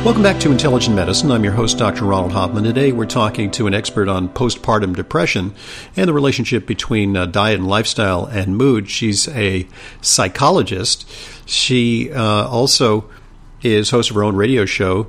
Welcome back to Intelligent Medicine. I'm your host, Dr. Ronald Hoffman. Today we're talking to an expert on postpartum depression and the relationship between diet and lifestyle and mood. She's a psychologist. She also is host of her own radio show,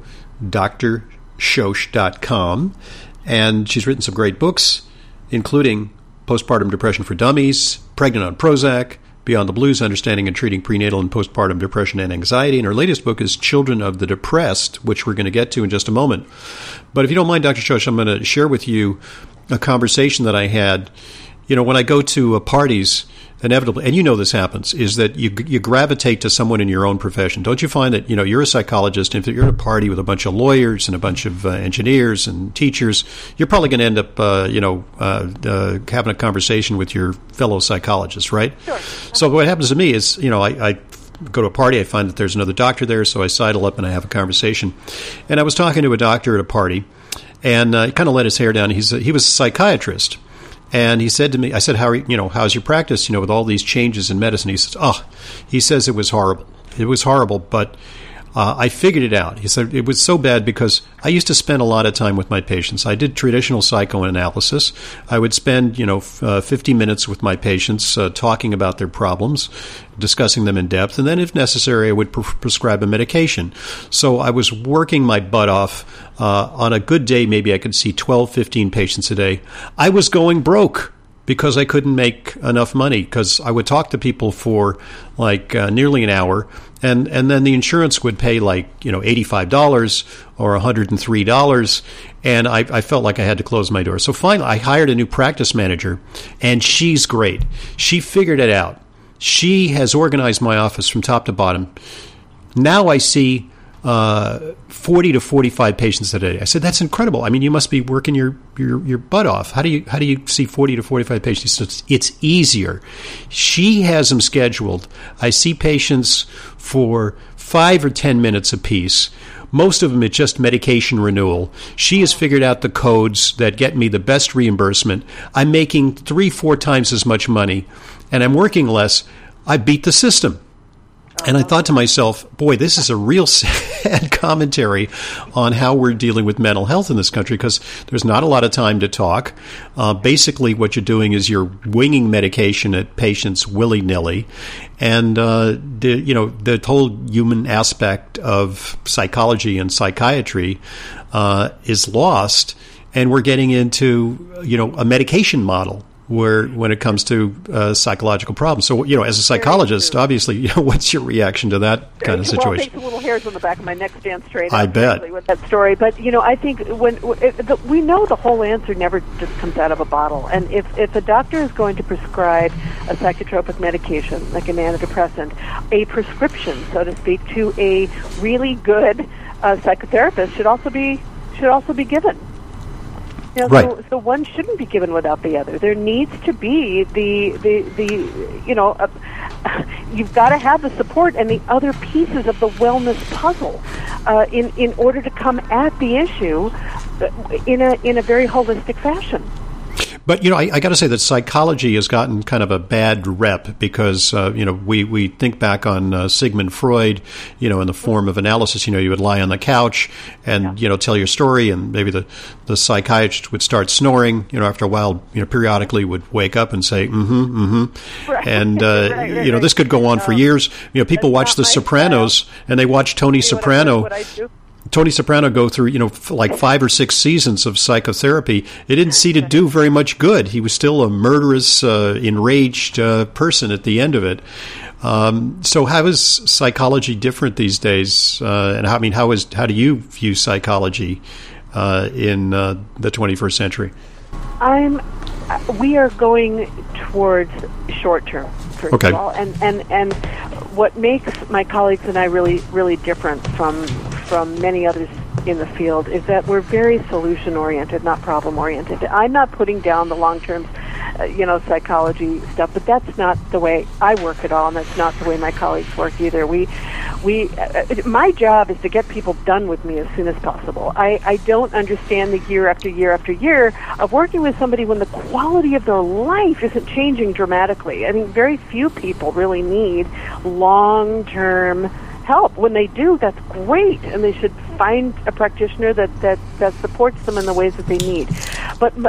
drshosh.com, and she's written some great books, including Postpartum Depression for Dummies, Pregnant on Prozac, Beyond the Blues, Understanding and Treating Prenatal and Postpartum Depression and Anxiety. And her latest book is Children of the Depressed, which we're going to get to in just a moment. But if you don't mind, Dr. Shosh, I'm going to share with you a conversation that I had. You know, when I go to parties, inevitably, and you know this happens, is that you gravitate to someone in your own profession. Don't you find that, you know, you're a psychologist, and if you're at a party with a bunch of lawyers and a bunch of engineers and teachers, you're probably going to end up, having a conversation with your fellow psychologists, right? Sure. So what happens to me is, you know, I go to a party, I find that there's another doctor there, so I sidle up and I have a conversation. And I was talking to a doctor at a party, and he kind of let his hair down. He was a psychiatrist. And he said to me, I said, how's your practice, with all these changes in medicine? He says it was horrible. It was horrible, but I figured it out. He said it was so bad because I used to spend a lot of time with my patients. I did traditional psychoanalysis. I would spend, 50 minutes with my patients talking about their problems, discussing them in depth, and then if necessary, I would prescribe a medication. So I was working my butt off. On a good day, maybe I could see 12, 15 patients a day. I was going broke because I couldn't make enough money, because I would talk to people for nearly an hour, and then the insurance would pay $85 or $103, and I felt like I had to close my door. So finally, I hired a new practice manager, and she's great. She figured it out. She has organized my office from top to bottom. Now I see 40 to 45 patients a day. I said, that's incredible. I mean, you must be working your butt off. How do you see 40 to 45 patients? So it's easier. She has them scheduled. I see patients for 5 or 10 minutes apiece. Most of them, it's just medication renewal. She has figured out the codes that get me the best reimbursement. I'm making 3-4 times as much money, and I'm working less. I beat the system. And I thought to myself, boy, this is a real sad commentary on how we're dealing with mental health in this country, because there's not a lot of time to talk. Basically, what you're doing is you're winging medication at patients willy-nilly. And, the whole human aspect of psychology and psychiatry is lost. And we're getting into, a medication model when it comes to psychological problems. So, as a psychologist, obviously, what's your reaction to that kind of situation? Well, it makes the little hairs on the back of my neck stand straight up. I bet. With that story. But, I think we know the whole answer never just comes out of a bottle. And if a doctor is going to prescribe a psychotropic medication, like an antidepressant, a prescription, so to speak, to a really good psychotherapist should also be given. Right. So one shouldn't be given without the other. There needs to be you've got to have the support and the other pieces of the wellness puzzle in order to come at the issue in a very holistic fashion. But, I got to say that psychology has gotten kind of a bad rep because, we think back on Sigmund Freud, in the form of analysis. You would lie on the couch and, tell your story, and maybe the psychiatrist would start snoring, after a while, periodically would wake up and say, Right. And, this could go on for years. People watch The Sopranos and they watch Tony Soprano. Tony Soprano go through, 5 or 6 seasons of psychotherapy. It didn't seem to do very much good. He was still a murderous, enraged person at the end of it. So how is psychology different these days? And how do you view psychology in the 21st century? We are going towards short term, first of all, and what makes my colleagues and I really, really different from many others in the field is that we're very solution oriented, not problem oriented. I'm not putting down the long term, psychology stuff, but that's not the way I work at all, and that's not the way my colleagues work either. My job is to get people done with me as soon as possible. I don't understand the year after year after year of working with somebody when the quality of their life isn't changing dramatically. I think very few people really need long-term help. When they do, that's great, and they should find a practitioner that supports them in the ways that they need. But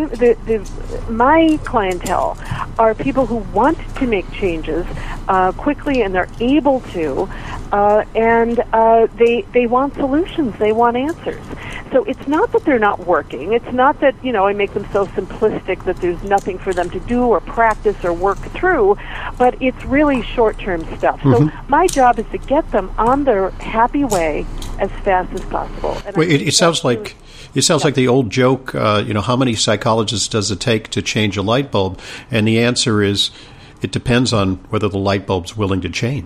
my clientele are people who want to make changes quickly, and they're able to, and they want solutions. They want answers. So it's not that they're not working. It's not that, I make them so simplistic that there's nothing for them to do or practice or work through, but it's really short-term stuff. So my job is to get them on their happy way as fast as possible. And it sounds like the old joke, how many psychologists does it take to change a light bulb? And the answer is, it depends on whether the light bulb's willing to change.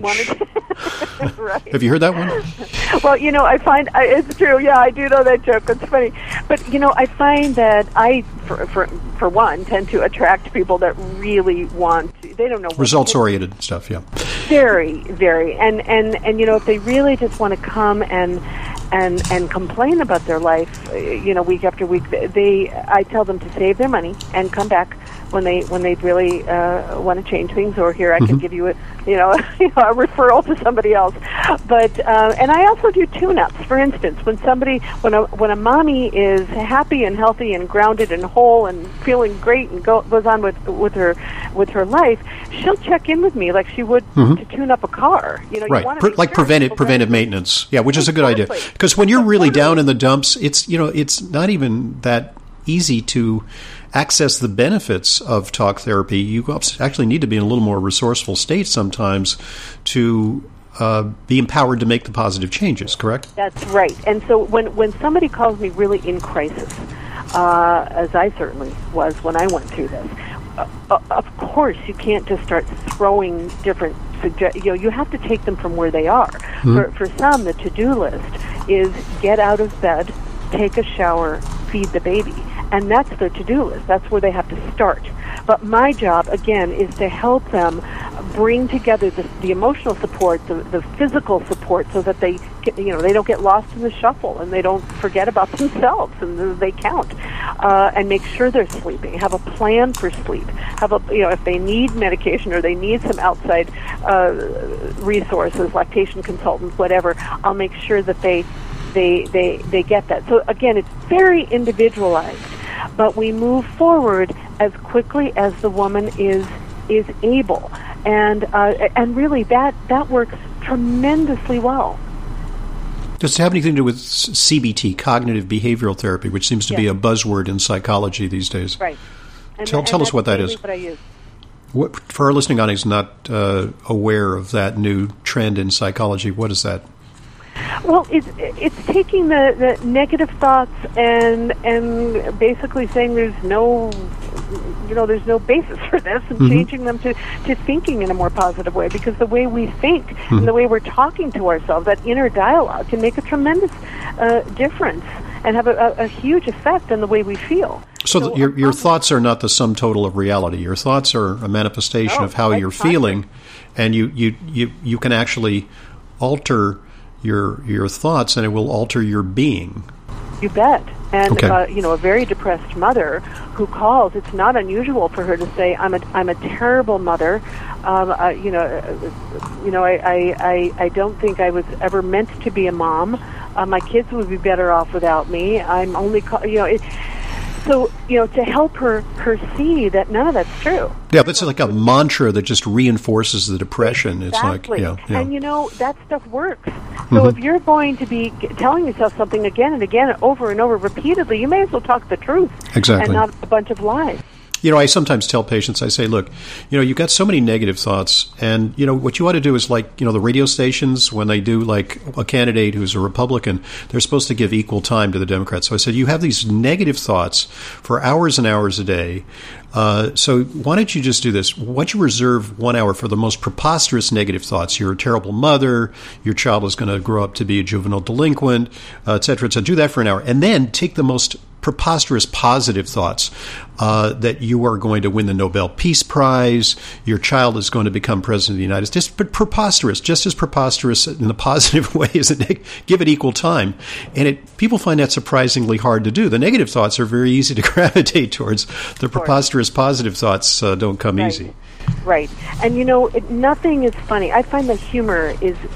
Right. Have you heard that one? Well, I find it's true. Yeah, I do know that joke. It's funny. But, I find that I, for one, tend to attract people that really want to, they don't know. Results-oriented stuff, yeah. Very, very. And if they really just want to come and complain about their life, week after week, I tell them to save their money and come back when they really want to change things, or here I can give you a referral to somebody else. But and I also do tune-ups. For instance, when a mommy is happy and healthy and grounded and whole and feeling great and goes on with her life, she'll check in with me like she would to tune up a car. Right, like preventive maintenance. Yeah, which is a good idea, because when you're really down in the dumps, it's not even that easy to access the benefits of talk therapy. You actually need to be in a little more resourceful state sometimes to be empowered to make the positive changes, correct? That's right. And so when somebody calls me really in crisis, as I certainly was when I went through this, of course you can't just start throwing different you have to take them from where they are. For some, the to-do list is get out of bed, take a shower, feed the baby. And that's their to-do list. That's where they have to start. But my job, again, is to help them bring together the emotional support, the physical support, so that they don't get lost in the shuffle and they don't forget about themselves and they count. And make sure they're sleeping. Have a plan for sleep. If they need medication or they need some outside resources, lactation consultants, whatever, I'll make sure that they get that. So again, it's very individualized, but we move forward as quickly as the woman is able, and really that works tremendously well. Does it have anything to do with CBT, cognitive behavioral therapy, which seems to be a buzzword in psychology these days? Right. Tell us what that is. What I use. For our listening audience not aware of that new trend in psychology, what is that? Well, it's taking the negative thoughts and basically saying there's no basis for this, and changing them to thinking in a more positive way, because the way we think and the way we're talking to ourselves, that inner dialogue, can make a tremendous difference and have a huge effect on the way we feel. So your thoughts are not the sum total of reality. Your thoughts are a manifestation of how you're feeling, and you can actually alter your thoughts, and it will alter your being. You bet. And a very depressed mother who calls, it's not unusual for her to say, "I'm a terrible mother. I don't think I was ever meant to be a mom. My kids would be better off without me. I'm only So, to help her see that none of that's true. Yeah, that's like a mantra that just reinforces the depression. Exactly. It's like, And, that stuff works. So if you're going to be telling yourself something again and again and over repeatedly, you may as well talk the truth. Exactly. And not a bunch of lies. I sometimes tell patients, I say, look, you've got so many negative thoughts, and, what you ought to do is like, the radio stations, when they do like a candidate who's a Republican, they're supposed to give equal time to the Democrats. So I said, you have these negative thoughts for hours and hours a day. So why don't you just do this? Why don't you reserve 1 hour for the most preposterous negative thoughts? You're a terrible mother. Your child is going to grow up to be a juvenile delinquent, et cetera, et cetera. Do that for an hour. And then take the most preposterous positive thoughts, that you are going to win the Nobel Peace Prize, your child is going to become president of the United States, but preposterous, just as preposterous in the positive way as give it equal time. And people find that surprisingly hard to do. The negative thoughts are very easy to gravitate towards. The preposterous positive thoughts don't come easy. Right. And, nothing is funny. I find that humor is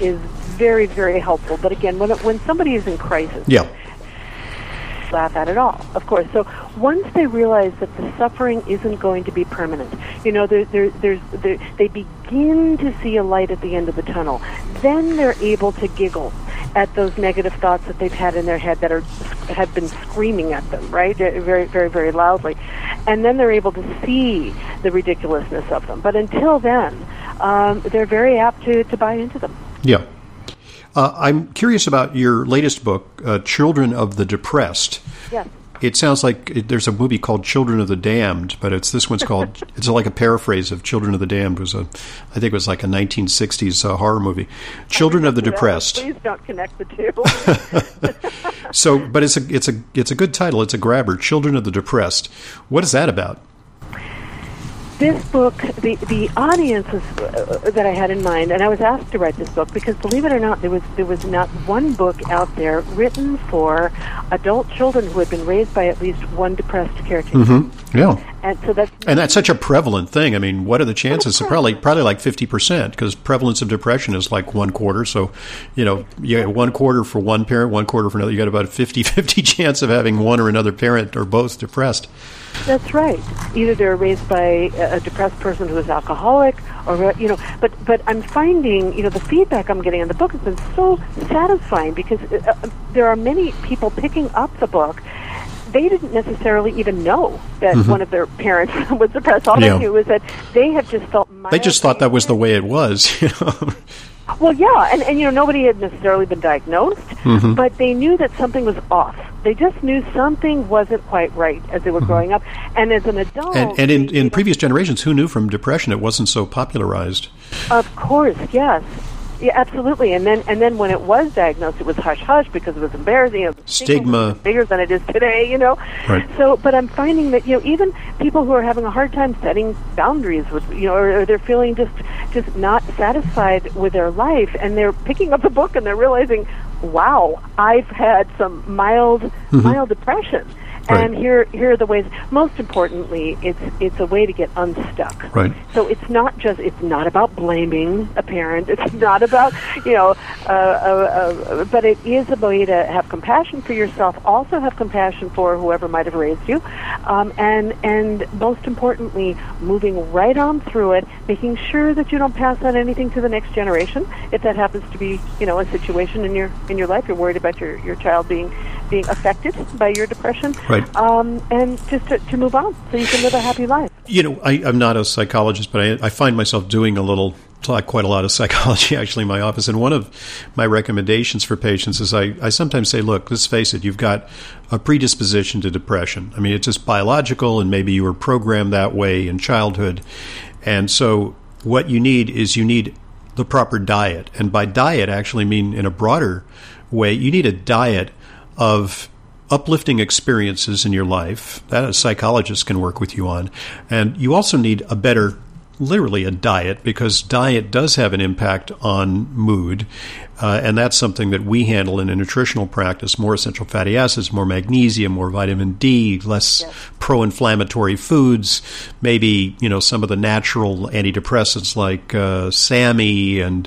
very, very helpful. But again, when somebody is in crisis, laugh at it all, of course. So once they realize that the suffering isn't going to be permanent, they begin to see a light at the end of the tunnel. Then they're able to giggle at those negative thoughts that they've had in their head that have been screaming at them, right, very, very, very loudly. And then they're able to see the ridiculousness of them. But until then, they're very apt to buy into them. Yeah. I'm curious about your latest book, Children of the Depressed. Yes. It sounds like there's a movie called Children of the Damned, but this one's called, it's like a paraphrase of Children of the Damned. I think it was like a 1960s horror movie. Children of the Depressed. Please don't connect the two. But it's a good title. It's a grabber, Children of the Depressed. What is that about? This book, the audiences that I had in mind, and I was asked to write this book because, believe it or not, there was not one book out there written for adult children who had been raised by at least one depressed caretaker. Mm-hmm. Yeah. And that's such a prevalent thing. I mean, what are the chances? Probably like 50%, because prevalence of depression is like 1/4. So, you get 1/4 for one parent, 1/4 for another. You got about a 50-50 chance of having one or another parent or both depressed. That's right. Either they're raised by a depressed person who is alcoholic, or But I'm finding, the feedback I'm getting on the book has been so satisfying because there are many people picking up the book. They didn't necessarily even know that one of their parents was depressed. All they knew was that they had just felt mildly. They just thought that was the way it was. Well, yeah, and nobody had necessarily been diagnosed, but they knew that something was off. They just knew something wasn't quite right as they were growing up. And as an adult... And in previous generations, who knew from depression it wasn't so popularized? Of course, yes. Yeah, absolutely. And then when it was diagnosed, it was hush-hush because it was embarrassing. Stigma. Was bigger than it is today, Right. So, but I'm finding that, even people who are having a hard time setting boundaries with, or they're feeling just not satisfied with their life, and they're picking up the book and they're realizing, wow, I've had some mild depression. Right. And here are the ways. Most importantly, it's a way to get unstuck. Right. So it's not about blaming a parent. It's not about but it is a way to have compassion for yourself. Also have compassion for whoever might have raised you, and most importantly, moving right on through it, making sure that you don't pass on anything to the next generation. If that happens to be a situation in your life, you're worried about your child being affected by your depression. Right. And just to move on so you can live a happy life. I'm not a psychologist, but I find myself doing quite a lot of psychology actually in my office. And one of my recommendations for patients is I sometimes say, look, let's face it, you've got a predisposition to depression. I mean, it's just biological, and maybe you were programmed that way in childhood. And so what you need the proper diet. And by diet, I actually mean in a broader way, you need a diet of uplifting experiences in your life that a psychologist can work with you on. And you also need literally a diet, because diet does have an impact on mood. And that's something that we handle in a nutritional practice: more essential fatty acids, more magnesium, more vitamin D, less pro-inflammatory foods, maybe, some of the natural antidepressants like SAMe and,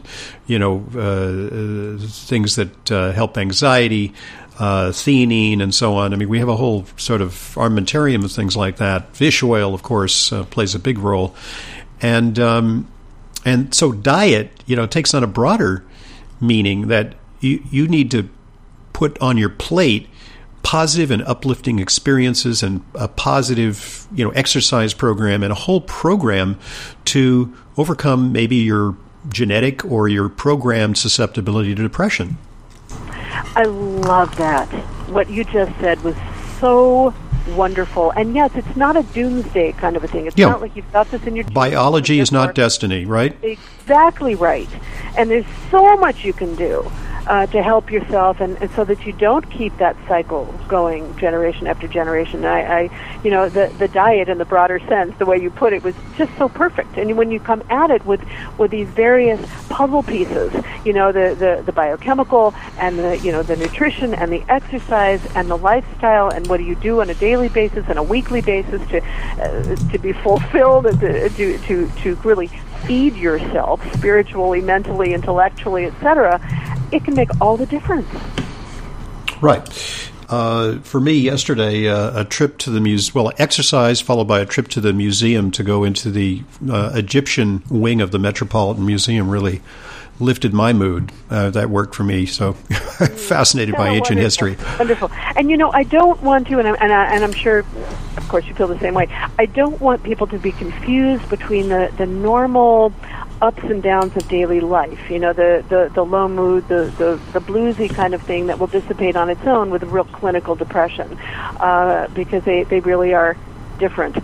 things that help anxiety, theanine, and so on. I mean, we have a whole sort of armamentarium of things like that. Fish oil, of course, plays a big role. And so diet, takes on a broader meaning that you need to put on your plate positive and uplifting experiences and a positive, exercise program and a whole program to overcome maybe your genetic or your programmed susceptibility to depression. I love that. What you just said was so wonderful. And yes, it's not a doomsday kind of a thing. It's not like you've got this in your... Biology is not destiny, right? Exactly right. And there's so much you can do to help yourself, and so that you don't keep that cycle going generation after generation. The diet in the broader sense, the way you put it, was just so perfect. And when you come at it with these various puzzle pieces, the biochemical and the nutrition and the exercise and the lifestyle, and what do you do on a daily basis and a weekly basis to be fulfilled and to really feed yourself spiritually, mentally, intellectually, etc. it can make all the difference. Right. For me, yesterday, a trip to the museum, exercise followed by a trip to the museum to go into the Egyptian wing of the Metropolitan Museum really lifted my mood. That worked for me. So fascinated by ancient history. Wonderful. And I don't want to, and I'm sure, of course, you feel the same way. I don't want people to be confused between the normal ups and downs of daily life. The low mood, the bluesy kind of thing that will dissipate on its own with a real clinical depression, because they really are different.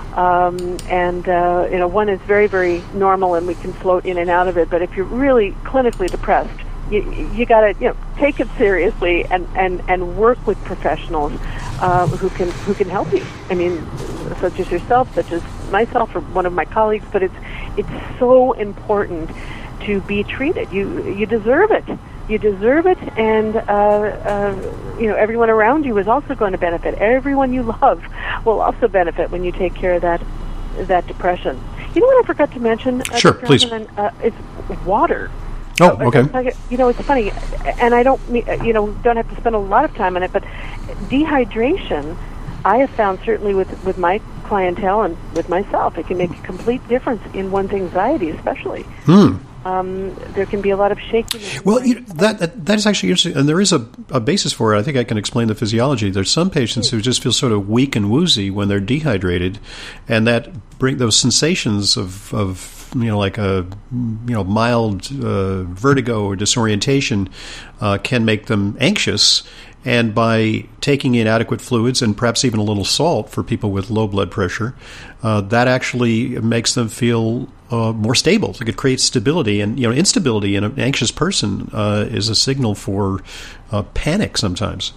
One is very, very normal, and we can float in and out of it. But if you're really clinically depressed, you got to take it seriously and work with professionals who can help you. I mean, such as yourself, such as myself, or one of my colleagues. But it's so important to be treated. You deserve it. You deserve it, and everyone around you is also going to benefit. Everyone you love will also benefit when you take care of that depression. You know what I forgot to mention? Sure, please. It's water. Oh, okay. It's funny, and I don't have to spend a lot of time on it, but dehydration, I have found certainly with my clientele and with myself, it can make a complete difference in one's anxiety, especially. There can be a lot of shakiness. Well, that is actually interesting, and there is a basis for it. I think I can explain the physiology. There's some patients who just feel sort of weak and woozy when they're dehydrated, and that bring those sensations of like a mild vertigo or disorientation can make them anxious. And by taking in adequate fluids and perhaps even a little salt for people with low blood pressure, that actually makes them feel more stable. It creates stability. And instability in an anxious person is a signal for panic sometimes.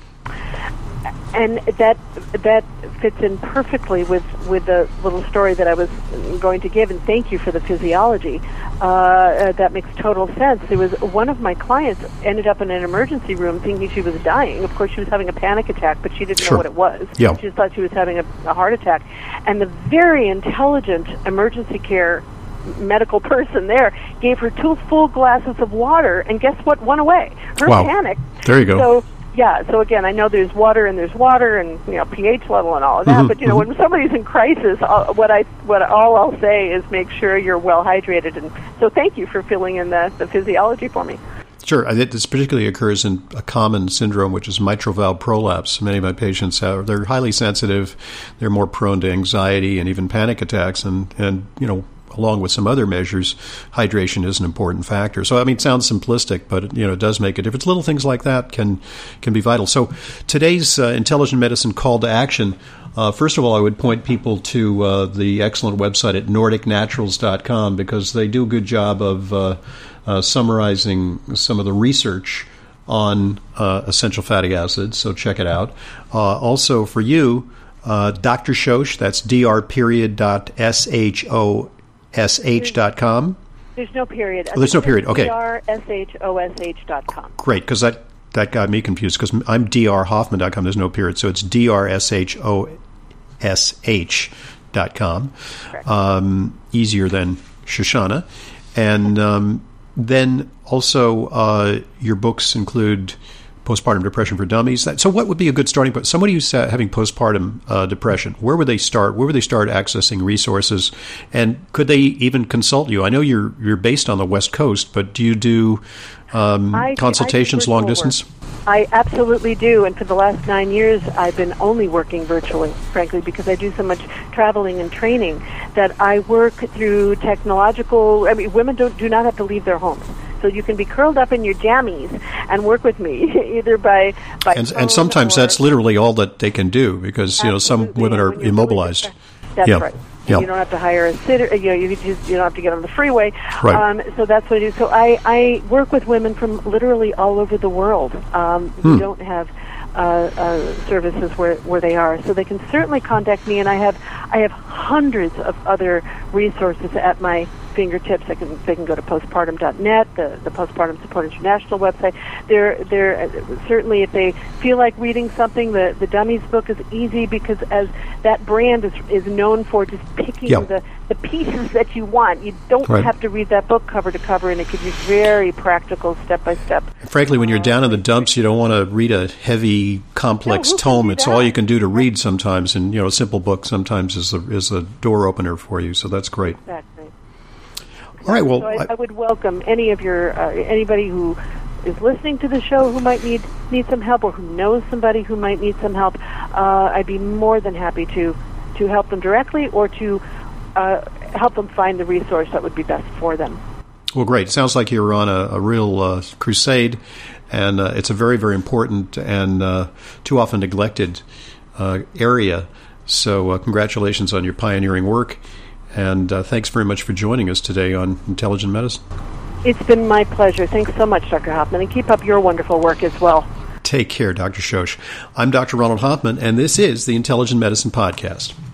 And that fits in perfectly with the little story that I was going to give, and thank you for the physiology. That makes total sense. There was one of my clients ended up in an emergency room thinking she was dying. Of course, she was having a panic attack, but she didn't know what it was. Yeah. She just thought she was having a heart attack. And the very intelligent emergency care medical person there gave her 2 full glasses of water, and guess what went away? Her panic. There you go. So again, I know there's water and pH level and all of that, but when somebody's in crisis, all I'll say is make sure you're well hydrated. And so thank you for filling in the physiology for me. Sure. This particularly occurs in a common syndrome, which is mitral valve prolapse. Many of my patients they're highly sensitive. They're more prone to anxiety and even panic attacks, and along with some other measures, hydration is an important factor. So, it sounds simplistic, but it does make a difference. Little things like that can be vital. So, today's Intelligent Medicine call to action. First of all, I would point people to the excellent website at NordicNaturals.com, because they do a good job of summarizing some of the research on essential fatty acids. So, check it out. Also, for you, Dr. Shosh, that's dr.shosh.com. There's no period. There's no period. Okay. drShosh.com. Great, because that got me confused, because I'm drhoffman.com. There's no period, so it's drShosh.com. Easier than Shoshana. And then also your books include Postpartum Depression for Dummies. So what would be a good starting point? Somebody who's having postpartum depression, where would they start? Where would they start accessing resources? And could they even consult you? I know you're based on the West Coast, but do you do consultations long distance? I absolutely do. And for the last 9 years, I've been only working virtually, frankly, because I do so much traveling and training that I work through technological. Women do not have to leave their homes. So you can be curled up in your jammies and work with me, either by and sometimes that's literally all that they can do, because some women are immobilized. That's right. Yeah. You don't have to hire a sitter. You don't have to get on the freeway. Right. So that's what I do. So I work with women from literally all over the world. We don't have services where they are, so they can certainly contact me. And I have hundreds of other resources at my fingertips. They can go to postpartum.net, the Postpartum Support International website. They're certainly, if they feel like reading something, the Dummies book is easy because as that brand is known for just picking the pieces that you want. You don't have to read that book cover to cover, and it gives you very practical step-by-step. Frankly, when you're down in the dumps, you don't want to read a heavy, complex tome. It's all you can do to read sometimes, and a simple book sometimes is a door opener for you. So that's great. Exactly. All right. Well, so I would welcome any of your anybody who is listening to the show who might need some help, or who knows somebody who might need some help. I'd be more than happy to help them directly, or to help them find the resource that would be best for them. Well, great. Sounds like you're on a real crusade, and it's a very, very important and too often neglected area. So congratulations on your pioneering work, and thanks very much for joining us today on Intelligent Medicine. It's been my pleasure. Thanks so much, Dr. Hoffman, and keep up your wonderful work as well. Take care, Dr. Shosh. I'm Dr. Ronald Hoffman, and this is the Intelligent Medicine Podcast.